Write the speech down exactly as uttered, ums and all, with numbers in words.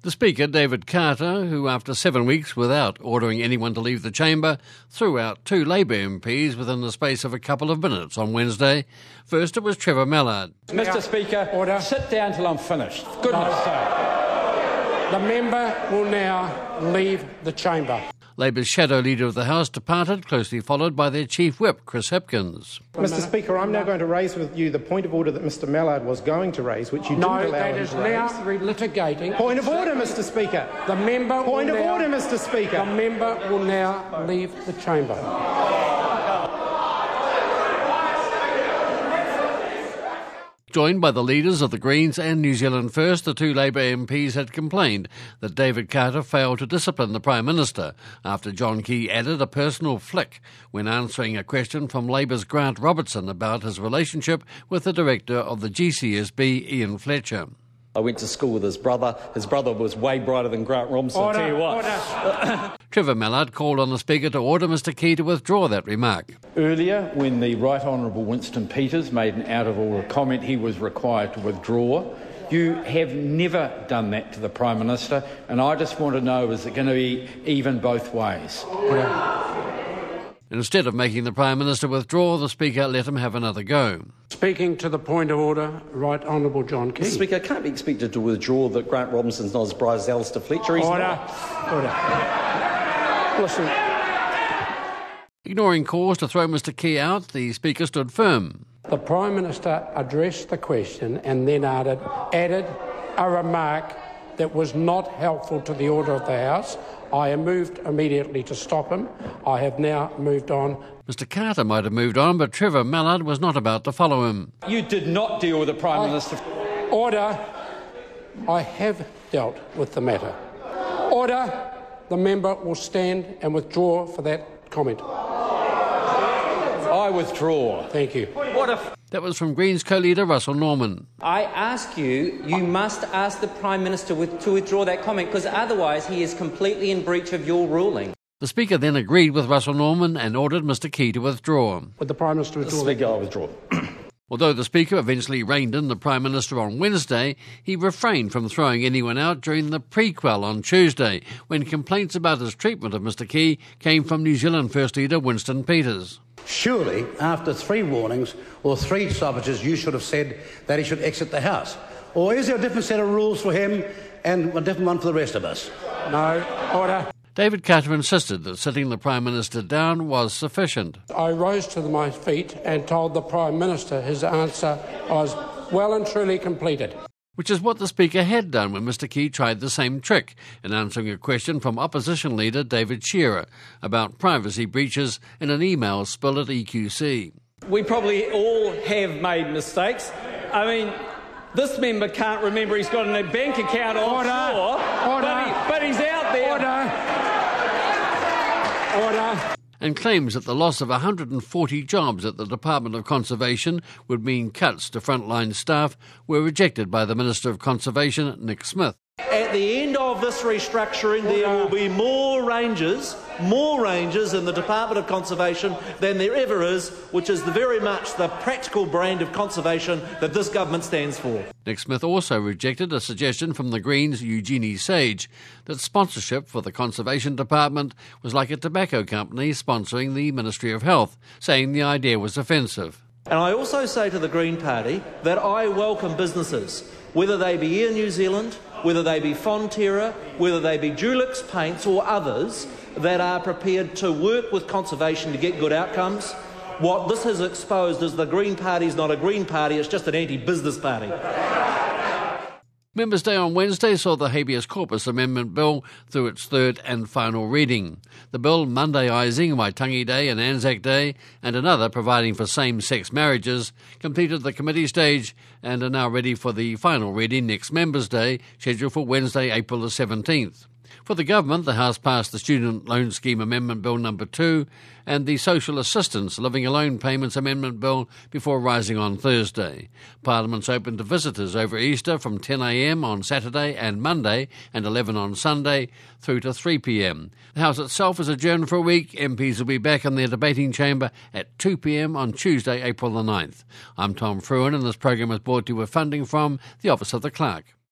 The Speaker, David Carter, who after seven weeks without ordering anyone to leave the chamber, threw out two Labour M Ps within the space of a couple of minutes on Wednesday. First it was Trevor Mallard. Mister Speaker, order. Sit down till I'm finished. Goodness sake. The member will now leave the chamber. Labour's shadow leader of the House departed, closely followed by their chief whip, Chris Hipkins. Mister Speaker, I'm now going to raise with you the point of order that Mister Mallard was going to raise, which you no, didn't allow him that is to raise. now relitigating. Point of order, Mister Speaker. The member Point will of now, order, Mister Speaker. The member will now leave the chamber. Joined by the leaders of the Greens and New Zealand First, the two Labour M Ps had complained that David Carter failed to discipline the Prime Minister after John Key added a personal flick when answering a question from Labour's Grant Robertson about his relationship with the director of the G C S B, Ian Fletcher. I went to school with his brother. His brother was way brighter than Grant Robertson, I'll tell you what. Trevor Mallard called on the Speaker to order Mister Key to withdraw that remark. Earlier, when the Right Honourable Winston Peters made an out-of-order comment, he was required to withdraw. You have never done that to the Prime Minister, and I just want to know, is it going to be even both ways? Instead of making the Prime Minister withdraw, the Speaker let him have another go. Speaking to the point of order, Right Honourable John Key. Mister Speaker, can't be expected to withdraw that Grant Robinson's not as bright as Alistair Fletcher. He's order. not. Order. Listen. Ignoring calls to throw Mister Key out, the Speaker stood firm. The Prime Minister addressed the question and then added, added a remark that was not helpful to the order of the House. I moved immediately to stop him. I have now moved on. Mister Carter might have moved on, but Trevor Mallard was not about to follow him. You did not deal with the Prime I, Minister. Order. I have dealt with the matter. Order. The member will stand and withdraw for that comment. I withdraw. Thank you. What if... That was from Greens co-leader Russell Norman. I ask you, you must ask the Prime Minister with, to withdraw that comment, because otherwise he is completely in breach of your ruling. The Speaker then agreed with Russell Norman and ordered Mister Key to withdraw. Would the Prime Minister withdraw? Speaker, I withdraw. Although the Speaker eventually reined in the Prime Minister on Wednesday, he refrained from throwing anyone out during the prequel on Tuesday, when complaints about his treatment of Mister Key came from New Zealand First leader Winston Peters. Surely, after three warnings or three stoppages, you should have said that he should exit the House. Or is there a different set of rules for him and a different one for the rest of us? No. Order. David Carter insisted that sitting the Prime Minister down was sufficient. I rose to my feet and told the Prime Minister his answer was well and truly completed. Which is what the Speaker had done when Mister Key tried the same trick in answering a question from opposition leader David Shearer about privacy breaches in an email spill at E Q C. We probably all have made mistakes. I mean, this member can't remember he's got a bank account offshore, Order. But, he, but he's out there. Order. Order. And claims that the loss of one hundred forty jobs at the Department of Conservation would mean cuts to frontline staff were rejected by the Minister of Conservation, Nick Smith. At the end of this restructuring, there will be more rangers, more rangers in the Department of Conservation than there ever is, which is the very much the practical brand of conservation that this government stands for. Nick Smith also rejected a suggestion from the Greens' Eugenie Sage that sponsorship for the Conservation Department was like a tobacco company sponsoring the Ministry of Health, saying the idea was offensive. And I also say to the Green Party that I welcome businesses, whether they be Air New Zealand, whether they be Fonterra, whether they be Dulux Paints or others that are prepared to work with conservation to get good outcomes. What this has exposed is the Green Party is not a Green Party, it's just an anti-business party. Members' Day on Wednesday saw the Habeas Corpus Amendment Bill through its third and final reading. The bill Mondaysing Waitangi Day and Anzac Day, and another providing for same-sex marriages, completed the committee stage and are now ready for the final reading next Members' Day, scheduled for Wednesday, April the seventeenth. For the government, the House passed the Student Loan Scheme Amendment Bill number two and the Social Assistance Living Alone Payments Amendment Bill before rising on Thursday. Parliament's open to visitors over Easter from ten a m on Saturday and Monday and eleven on Sunday through to three p m. The House itself is adjourned for a week. M Ps will be back in their debating chamber at two p m on Tuesday, April the ninth. I'm Tom Fruin, and this program is brought to you with funding from the Office of the Clerk.